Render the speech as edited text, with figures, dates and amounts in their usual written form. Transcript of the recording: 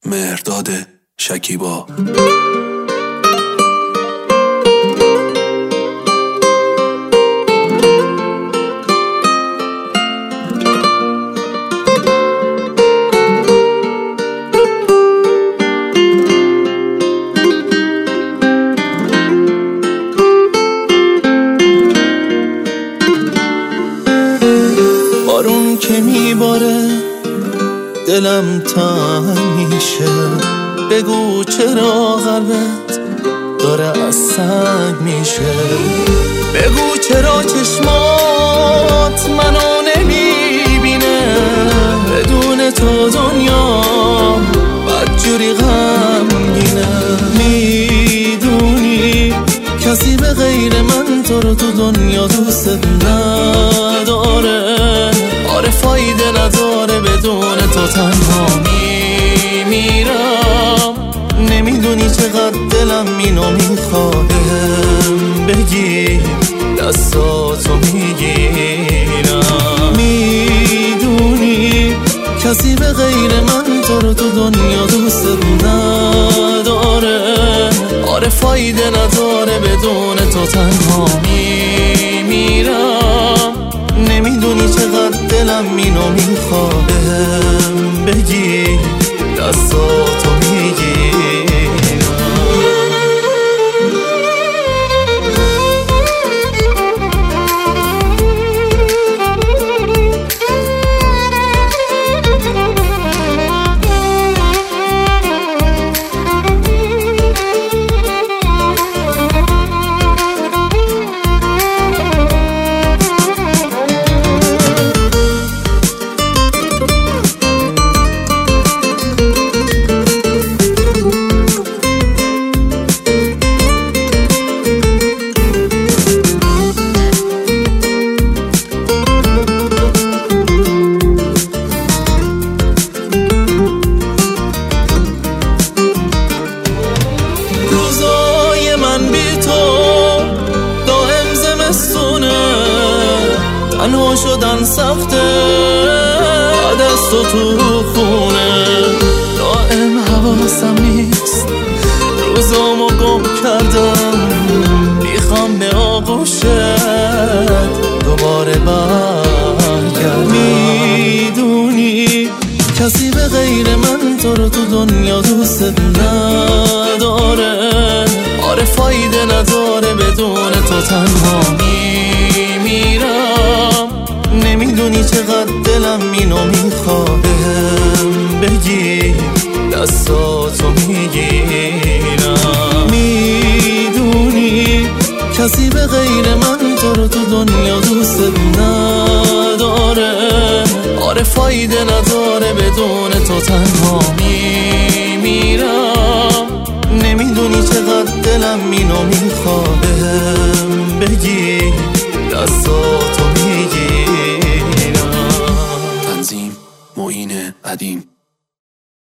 مهرداد شکیبا. بارون که میباره دلم تنگ میشه، بگو چرا قلبت داره از سنگ میشه، بگو چرا چشمات منو نمیبینه، بدون تو دنیا بدجوری غمگینه. میدونی کسی به غیر من تو رو تو دنیا دوست نداره، آره فایده نداره بدون تو تنها میمیرم. نمیدونی چقدر دلم اینو میخواهم بگی دستاتو میگیرم. میدونی کسی به غیر من تو رو تو دنیا دوست نداره، آره فایده نداره بدون تو تنها میمیرم. نمیدونی چقدر دلم اینو میخواهم بگی دستاتو میگیرم. روزای من بی تو دائم زمستونه، تنها شدن سخته بعد از تو خونه، دائم حواسم نیست روزامو گم کردم، میخوام به آغوشت دوباره برگردم. میدونی کسی به غیر من تو رو تو دنیا دوست نداره، آره فایده نداره بدون تو تنها میمیرم. نمیدونی چقدر دلم اینو میخواهم بگی دستاتو میگیرم. میدونی کسی به غیر من تو رو تو دنیا دوست نداره، آره فایده نداره بدون تو تنها میمیرم. نمیدونی چقدر دلم اینو میخواهم بگی دستاتو